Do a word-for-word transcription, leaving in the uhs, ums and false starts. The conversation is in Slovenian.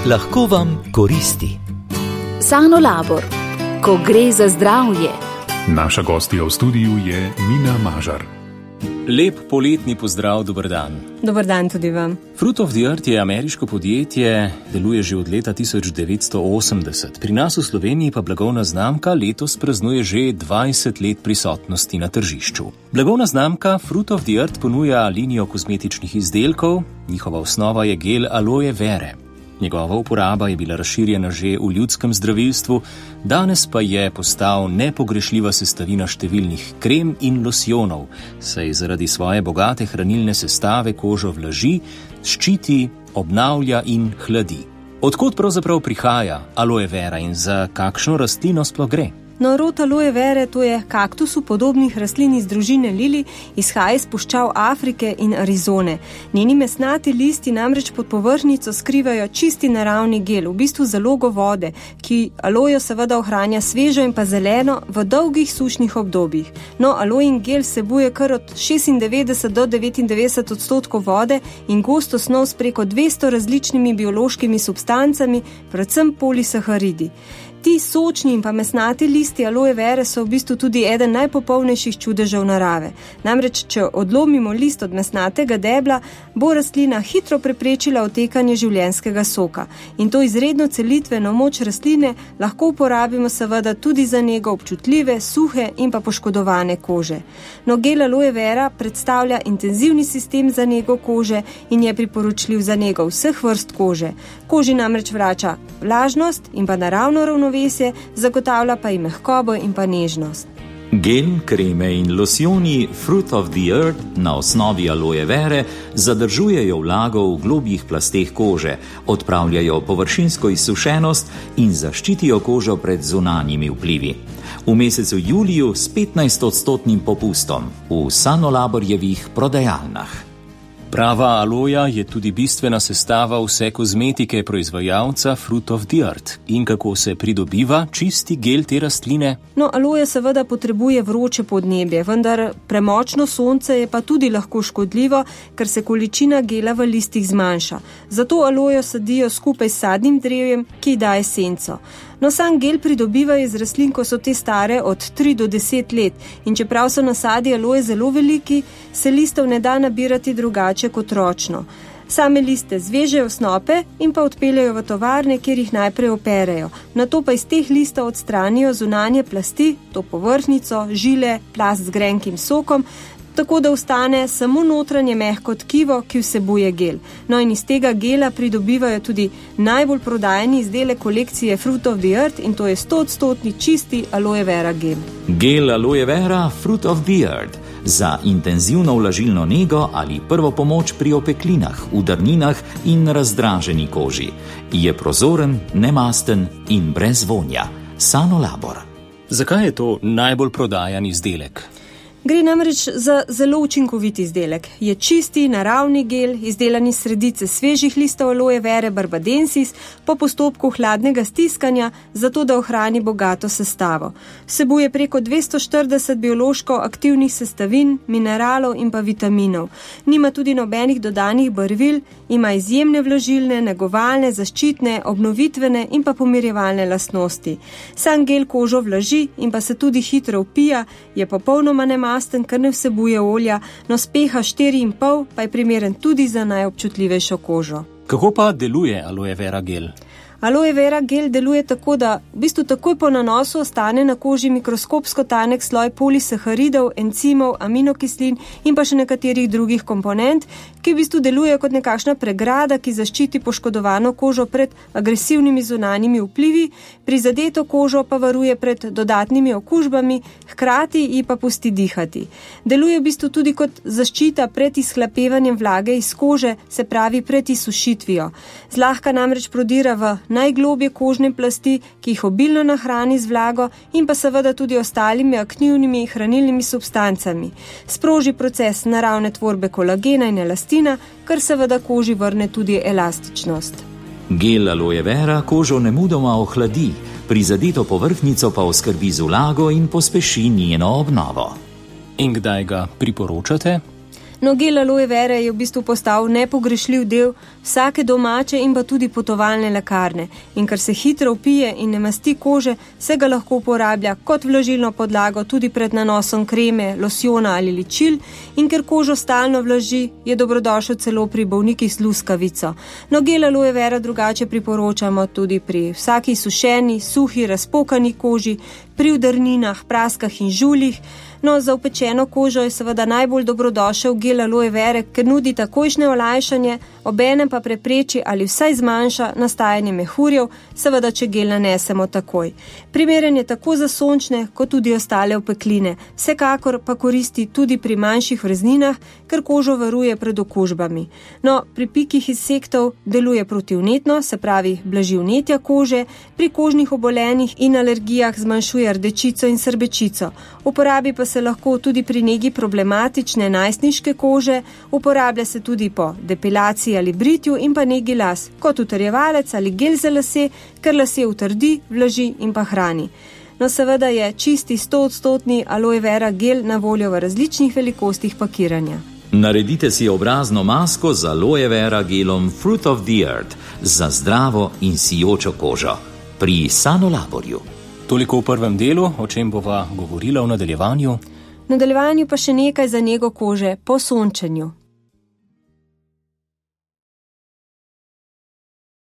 lahko vam koristi. Sanolabor, ko gre za zdravje. Naša gostja v studiu je Mina Mažar. Lep poletni pozdrav, dober dan. Dober dan tudi vam. Fruit of the Earth je ameriško podjetje, deluje že od leta tisoč devetsto osemdeset. Pri nas v Sloveniji pa blagovna znamka letos praznuje že dvajset let prisotnosti na tržišču. Blagovna znamka Fruit of the Earth ponuja linijo kozmetičnih izdelkov, njihova osnova je gel aloe vere. Njegova uporaba je bila razširjena že v ljudskem zdravilstvu, danes pa je postal nepogrešljiva sestavina številnih krem in losjonov, saj zaradi svoje bogate hranilne sestave kožo vlaži, ščiti, obnavlja in hladi. Odkot pravzaprav prihaja aloe vera in za kakšno rastlino sploh gre? No, rod aloe vere, to je kaktusu podobnih rastlin iz družine lili, izhaja iz puščav Afrike in Arizone. Njeni mesnati listi namreč pod površnico skrivajo čisti naravni gel, v bistvu zalogo vode, ki alojo seveda ohranja svežo in pa zeleno v dolgih sušnih obdobjih. No, alojin gel vsebuje kar od šestindevetdeset do devetindevetdeset odstotkov vode in gosto snov s preko dvesto različnimi biološkimi substancami, predvsem polisaharidi. Ti sočni in pa mesnati listi aloe vere so v bistvu tudi eden najpopolnejših čudežev narave. Namreč, če odlomimo list od mesnatega debla, bo rastlina hitro preprečila otekanje življenjskega soka. In to izredno celitveno moč rastline lahko uporabimo seveda tudi za nego občutljive, suhe in pa poškodovane kože. No, gel aloe vera predstavlja intenzivni sistem za nego kože in je priporočljiv za nego vseh vrst kože. Koži namreč vrača vlažnost in pa naravno ravnovesje, zagotavlja pa jim mehkobo in pa nežnost. Gel, kreme in losjoni Fruit of the Earth na osnovi aloe vere zadržujejo vlago v globjih plasteh kože, odpravljajo površinsko izsušenost in zaščitijo kožo pred zunanjimi vplivi. V mesecu juliju s petnajstodstotnim popustom v Sanolaborjevih prodajalnah. Prava aloja je tudi bistvena sestava vse kozmetike proizvajalca Fruit of the Earth. In kako se pridobiva čisti gel te rastline? No, aloja seveda potrebuje vroče podnebje, vendar premočno sonce je pa tudi lahko škodljivo, ker se količina gela v listih zmanjša. Zato alojo sadijo skupaj s sadnim drevjem, ki daje senco. No, sam gel pridobivajo iz rastlin, ko so te stare od tri do deset let in čeprav so nasadi aloje zelo veliki, se listov ne da nabirati drugače kot ročno. Same liste zvežejo snope in pa odpeljajo v tovarne, kjer jih najprej operejo. Nato pa iz teh listov odstranijo zunanje plasti, to površnico, žile, plast z grenkim sokom, tako da ostane samo notranje mehko tkivo, ki vsebuje gel. No, in iz tega gela pridobivajo tudi najbolj prodajeni izdelek kolekcije Fruit of the Earth in to je stoodstotni čisti aloe vera gel. Gel aloe vera Fruit of the Earth za intenzivno vlažilno nego ali prvo pomoč pri opeklinah, udarninah in razdraženi koži. Je prozoren, nemasten in brez vonja. Sanolabor. Zakaj je to najbolj prodajan izdelek? Gre namreč za zelo učinkovit izdelek. Je čisti, naravni gel, izdelan iz sredice svežih listov aloe vere barbadensis po postopku hladnega stiskanja, zato da ohrani bogato sestavo. Vsebuje preko dvesto štirideset biološko aktivnih sestavin, mineralov in pa vitaminov. Nima tudi nobenih dodanih barvil, ima izjemne vlažilne, negovalne, zaščitne, obnovitvene in pa pomirjevalne lastnosti. Sam gel kožo vlaži in pa se tudi hitro vpija, je popolnoma nemasten, ker ne vsebuje olja, no s pH štiri in pol pa je primeren tudi za najobčutljivejšo kožo. Kako pa deluje aloe vera gel? Aloe vera gel deluje tako, da v bistvu takoj po nanosu ostane na koži mikroskopsko tanek sloj polisaharidov, encimov, aminokislin in pa še nekaterih drugih komponent, ki v bistvu delujejo kot nekakšna pregrada, ki zaščiti poškodovano kožo pred agresivnimi zunanjimi vplivi, prizadeto kožo pa varuje pred dodatnimi okužbami, hkrati ji pa pusti dihati. Deluje v bistvu tudi kot zaščita pred izhlapevanjem vlage iz kože, se pravi pred izsušitvijo. Zlahka namreč prodira v najglobje kožne plasti, ki jih obilno nahrani z vlago in pa seveda tudi ostalimi aktivnimi hranilnimi substancami. Sproži proces naravne tvorbe kolagena in elastina, kar seveda koži vrne tudi elastičnost. Gel aloe vera kožo nemudoma ohladi, prizadeto povrhnjico pa oskrbi z vlago in pospeši njeno obnovo. In kdaj ga priporočate? No, gel aloe vere je v bistvu postal nepogrešljiv del vsake domače in pa tudi potovalne lekarne. In ker se hitro vpije in ne masti kože, se ga lahko uporablja kot vlažilno podlago tudi pred nanosom kreme, losjona ali ličil. In ker kožo stalno vlaži, je dobrodošel celo pri bolnikih z luskavico. No, gel aloe vera drugače priporočamo tudi pri vsaki sušeni, suhi, razpokani koži, pri udarninah, praskah in žuljih. No, za upečeno kožo je seveda najbolj dobrodošel gel aloe vere, ker nudi takojšnje olajšanje, obenem pa prepreči ali vsaj zmanjša nastajanje mehurjev, seveda če gel nanesemo takoj. Primeren je tako za sončne, kot tudi ostale opekline. Vsekakor pa koristi tudi pri manjših vrezninah, ker kožo varuje pred okužbami. No, pri pikih insektov deluje protivnetno, se pravi blaži vnetja kože, pri kožnih obolenjih in alergijah zmanjšuje rdečico in srbečico. Uporabi pa se lahko tudi pri negi problematične najstniške kože, uporablja se tudi po depilaciji ali britju in pa negi las, kot utrjevalec ali gel za lase, ker lase utrdi, vlaži in pa hrani. No, seveda je čisti stoodstotni aloe vera gel na voljo v različnih velikostih pakiranja. Naredite si obrazno masko z aloe vera gelom Fruit of the Earth za zdravo in sijočo kožo pri Sanolaborju. Toliko v prvem delu, o čem bova govorila v nadaljevanju. V nadaljevanju pa še nekaj za nego kože po sončenju.